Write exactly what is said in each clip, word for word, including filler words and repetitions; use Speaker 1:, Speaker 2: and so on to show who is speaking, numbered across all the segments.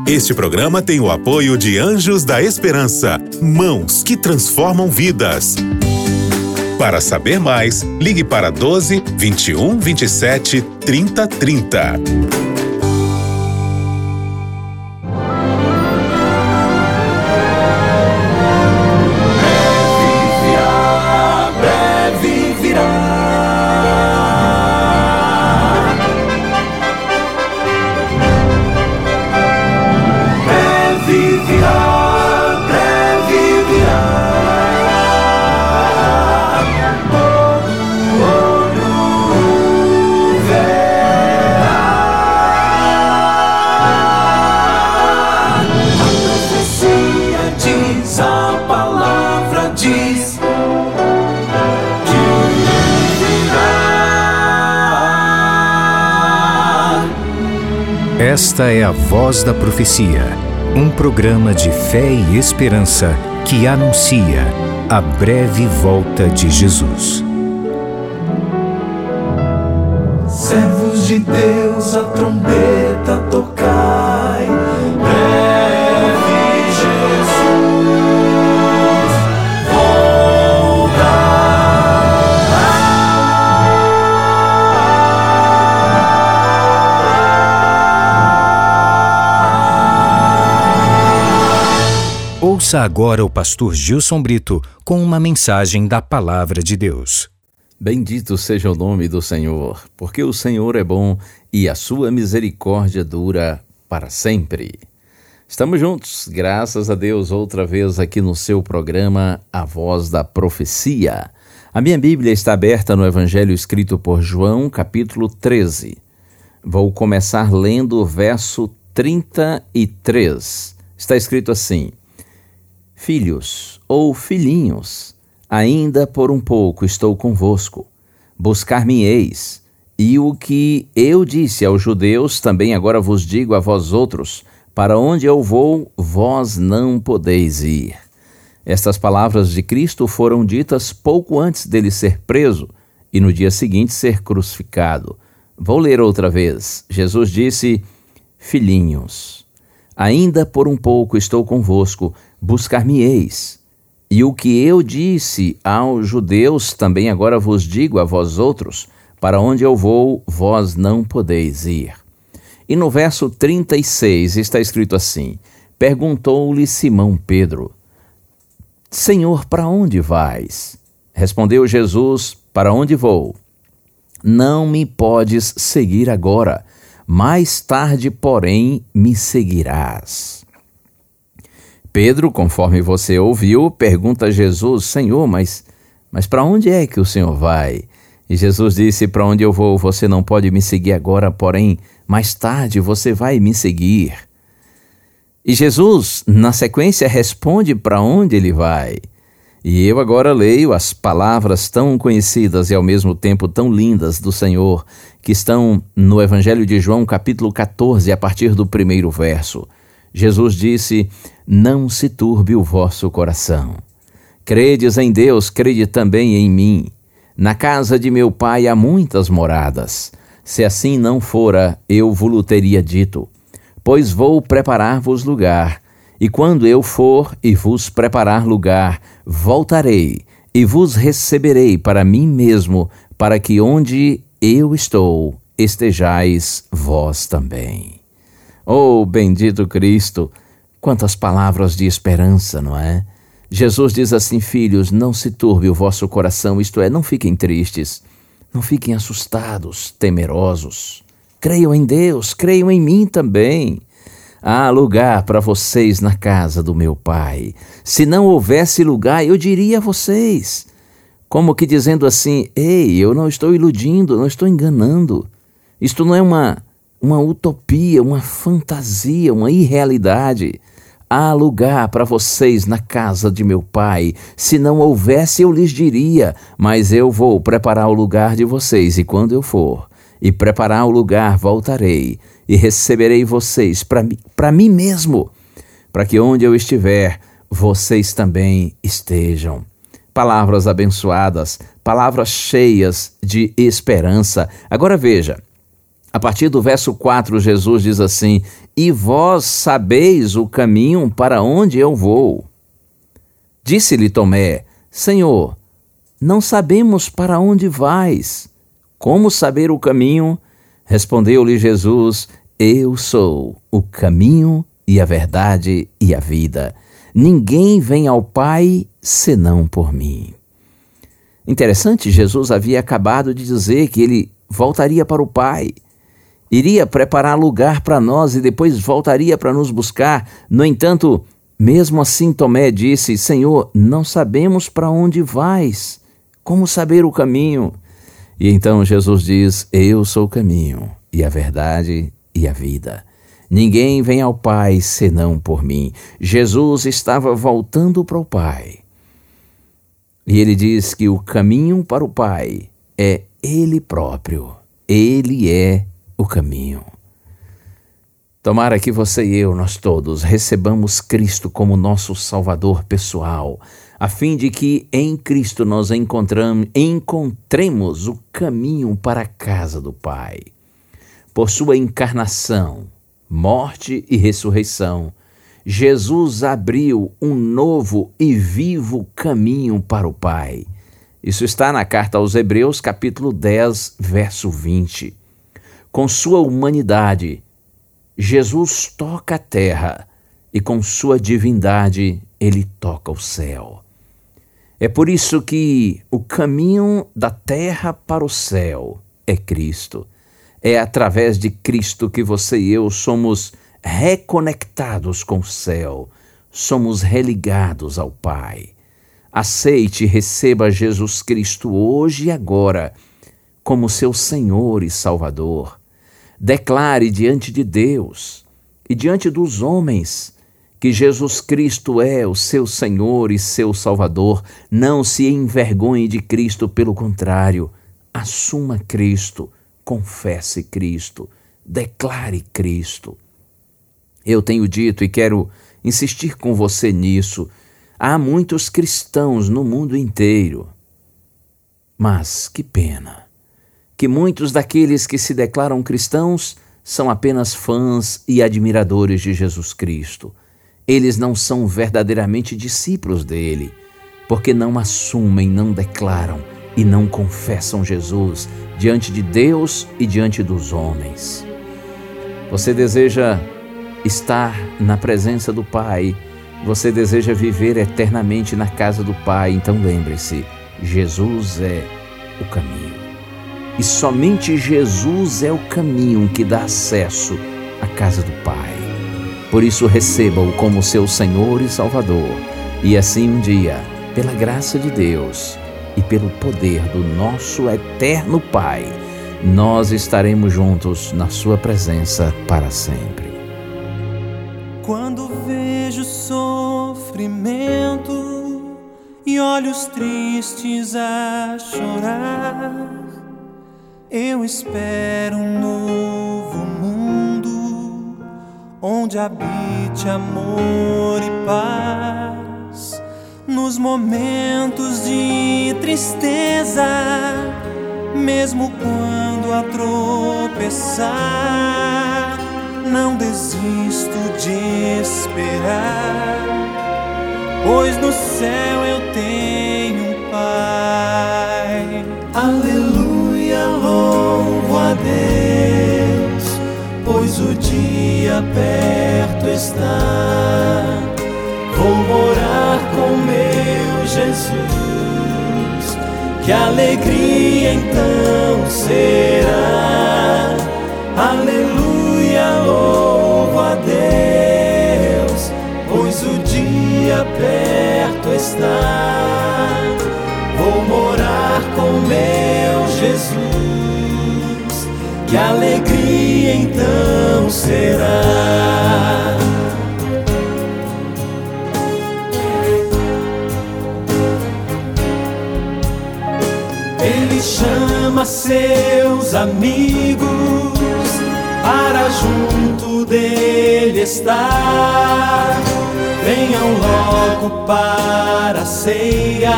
Speaker 1: Este programa tem o apoio de Anjos da Esperança, mãos que transformam vidas. Para saber mais, ligue para doze, vinte e um, vinte e sete, trinta, trinta.
Speaker 2: Esta é a Voz da Profecia, um programa de fé e esperança que anuncia a breve volta de Jesus.
Speaker 3: Servos de Deus, a trombeta tocai, breve Jesus
Speaker 2: Ouça agora o pastor Gilson Brito com uma mensagem da Palavra de Deus.
Speaker 4: Bendito seja o nome do Senhor, porque o Senhor é bom e a sua misericórdia dura para sempre. Estamos juntos, graças a Deus, outra vez aqui no seu programa A Voz da Profecia. A minha Bíblia está aberta no Evangelho escrito por João, capítulo treze. Vou começar lendo o verso trinta e três. Está escrito assim: Filhos ou filhinhos, ainda por um pouco estou convosco. Buscar-me-eis, e o que eu disse aos judeus, também agora vos digo a vós outros: para onde eu vou, vós não podeis ir. Estas palavras de Cristo foram ditas pouco antes dele ser preso e no dia seguinte ser crucificado. Vou ler outra vez. Jesus disse: Filhinhos, ainda por um pouco estou convosco, buscar-me-eis. E o que eu disse aos judeus, também agora vos digo a vós outros: para onde eu vou, vós não podeis ir. E no verso trinta e seis está escrito assim: Perguntou-lhe Simão Pedro: Senhor, para onde vais? Respondeu Jesus: Para onde vou? Não me podes seguir agora, mais tarde, porém, me seguirás. Pedro, conforme você ouviu, pergunta a Jesus: Senhor, mas, mas para onde é que o Senhor vai? E Jesus disse: para onde eu vou, você não pode me seguir agora, porém, mais tarde você vai me seguir. E Jesus, na sequência, responde para onde ele vai. E eu agora leio as palavras tão conhecidas e ao mesmo tempo tão lindas do Senhor, que estão no Evangelho de João, capítulo catorze, a partir do primeiro verso. Jesus disse: Não se turbe o vosso coração. Credes em Deus, crede também em mim. Na casa de meu Pai há muitas moradas. Se assim não fora, eu vos teria dito. Pois vou preparar-vos lugar. E quando eu for e vos preparar lugar, voltarei e vos receberei para mim mesmo, para que onde eu estou, estejais vós também. Oh, bendito Cristo! Quantas palavras de esperança, não é? Jesus diz assim: filhos, não se turbe o vosso coração, isto é, não fiquem tristes, não fiquem assustados, temerosos. Creiam em Deus, creiam em mim também. Há lugar para vocês na casa do meu Pai. Se não houvesse lugar, eu diria a vocês. Como que dizendo assim: ei, eu não estou iludindo, não estou enganando. Isto não é uma, uma utopia, uma fantasia, uma irrealidade. Há lugar para vocês na casa de meu Pai. Se não houvesse, eu lhes diria, mas eu vou preparar o lugar de vocês, e quando eu for e preparar o lugar, voltarei e receberei vocês para mim, para mim mesmo, para que onde eu estiver, vocês também estejam. Palavras abençoadas, palavras cheias de esperança. Agora veja, A partir do verso quatro, Jesus diz assim: e vós sabeis o caminho para onde eu vou. Disse-lhe Tomé: Senhor, não sabemos para onde vais. Como saber o caminho? Respondeu-lhe Jesus: eu sou o caminho e a verdade e a vida. Ninguém vem ao Pai senão por mim. Interessante, Jesus havia acabado de dizer que ele voltaria para o Pai, iria preparar lugar para nós e depois voltaria para nos buscar. No entanto, mesmo assim Tomé disse: Senhor, não sabemos para onde vais. Como saber o caminho? E então Jesus diz: eu sou o caminho e a verdade e a vida. Ninguém vem ao Pai senão por mim. Jesus estava voltando para o Pai. E ele diz que o caminho para o Pai é Ele próprio. Ele é o caminho. Tomara que você e eu, nós todos, recebamos Cristo como nosso Salvador pessoal, a fim de que em Cristo nós encontramos, encontremos o caminho para a casa do Pai. Por sua encarnação, morte e ressurreição, Jesus abriu um novo e vivo caminho para o Pai. Isso está na carta aos Hebreus, capítulo dez, verso vinte. Com sua humanidade, Jesus toca a terra e com sua divindade ele toca o céu. É por isso que o caminho da terra para o céu é Cristo. É através de Cristo que você e eu somos reconectados com o céu, somos religados ao Pai. Aceite e receba Jesus Cristo hoje e agora como seu Senhor e Salvador. Declare diante de Deus e diante dos homens que Jesus Cristo é o seu Senhor e seu Salvador. Não se envergonhe de Cristo, pelo contrário, assuma Cristo. Confesse Cristo, declare Cristo. Eu tenho dito e quero insistir com você nisso. Há muitos cristãos no mundo inteiro. Mas que pena que muitos daqueles que se declaram cristãos são apenas fãs e admiradores de Jesus Cristo. Eles não são verdadeiramente discípulos dele, porque não assumem, não declaram e não confessam Jesus diante de Deus e diante dos homens. Você deseja estar na presença do Pai, você deseja viver eternamente na casa do Pai, então lembre-se, Jesus é o caminho. E somente Jesus é o caminho que dá acesso à casa do Pai. Por isso receba-o como seu Senhor e Salvador, e assim um dia, pela graça de Deus e pelo poder do nosso eterno Pai, nós estaremos juntos na sua presença para sempre.
Speaker 3: Quando vejo sofrimento e olhos tristes a chorar, eu espero um novo mundo onde habite amor e paz. Nos momentos de tristeza, mesmo quando a tropeçar, não desisto de esperar, pois no céu eu tenho um Pai. Aleluia, louvo a Deus, pois o dia perto está. Vou morar com meu Jesus, que alegria então será. Aleluia, louvo a Deus, pois o dia perto está. Vou morar com meu Jesus, que alegria então será. Ele chama seus amigos para junto dele estar. Venham logo para a ceia,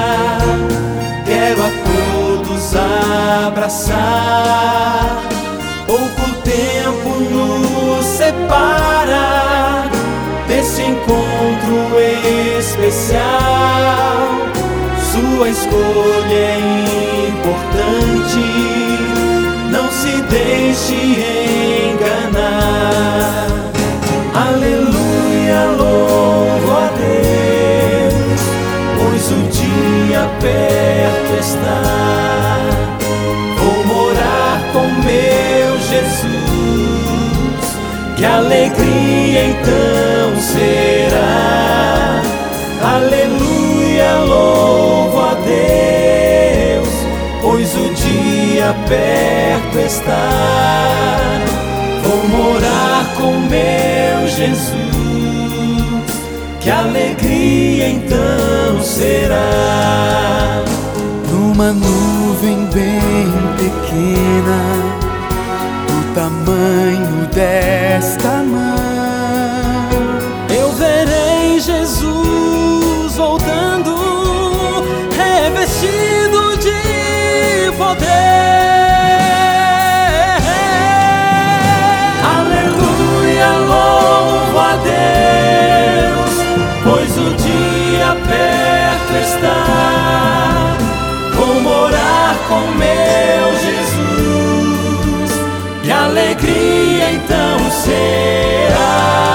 Speaker 3: quero a todos abraçar. Pouco tempo nos separa desse encontro especial. Sua escolha é importante, não se deixe enganar. Aleluia, louvo a Deus, pois o dia perto está. Vou morar com meu Jesus, que alegria então será. Aleluia, louvo a Deus, pois o dia perto está. Vou morar com meu Jesus, que alegria então será.
Speaker 5: Numa nuvem bem pequena, do tamanho desta mão,
Speaker 3: eu verei Jesus voltando, revestido de poder. Aleluia, louvo a Deus, pois o dia perto está. Vou morar com meu Jesus, e alegria então será.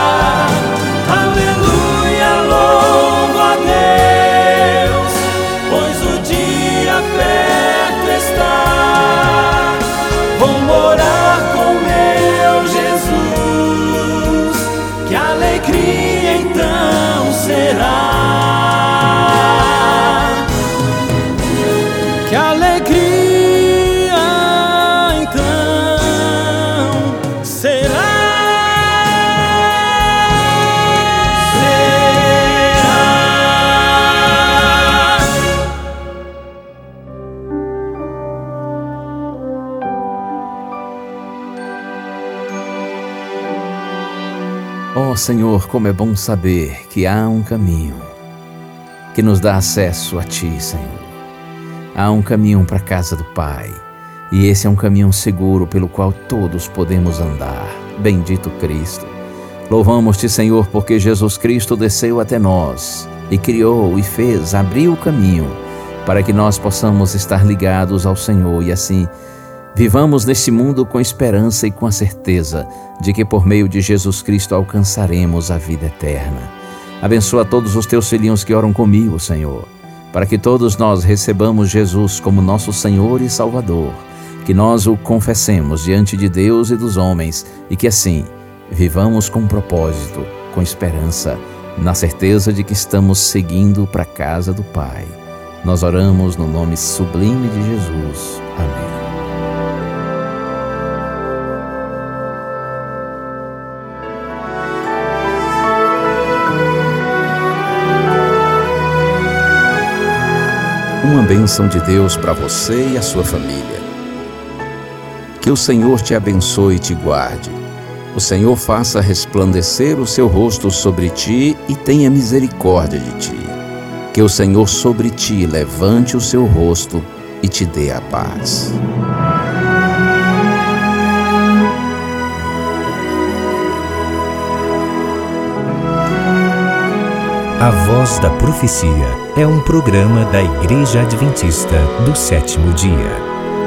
Speaker 3: Aleluia, louvo a Deus, pois o dia perto está. Vou morar com meu Jesus, que alegria então será. Que alegria então será.
Speaker 4: Ó Senhor, como é bom saber que há um caminho que nos dá acesso a Ti, Senhor. Há um caminho para a casa do Pai, e esse é um caminho seguro pelo qual todos podemos andar. Bendito Cristo. Louvamos-te, Senhor, porque Jesus Cristo desceu até nós e criou e fez, abriu o caminho para que nós possamos estar ligados ao Senhor e assim vivamos neste mundo com esperança e com a certeza de que por meio de Jesus Cristo alcançaremos a vida eterna. Abençoa todos os teus filhinhos que oram comigo, Senhor, para que todos nós recebamos Jesus como nosso Senhor e Salvador, que nós o confessemos diante de Deus e dos homens e que assim vivamos com propósito, com esperança, na certeza de que estamos seguindo para a casa do Pai. Nós oramos no nome sublime de Jesus. Amém. Uma bênção de Deus para você e a sua família. Que o Senhor te abençoe e te guarde. O Senhor faça resplandecer o seu rosto sobre ti e tenha misericórdia de ti. Que o Senhor sobre ti levante o seu rosto e te dê a paz.
Speaker 2: A Voz da Profecia é um programa da Igreja Adventista do Sétimo Dia.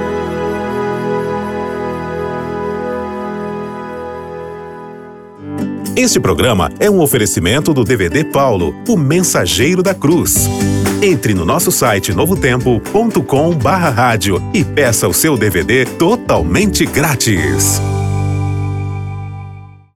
Speaker 1: Este programa é um oferecimento do D V D Paulo, o Mensageiro da Cruz. Entre no nosso site novo tempo ponto com barra rádio e peça o seu D V D totalmente grátis.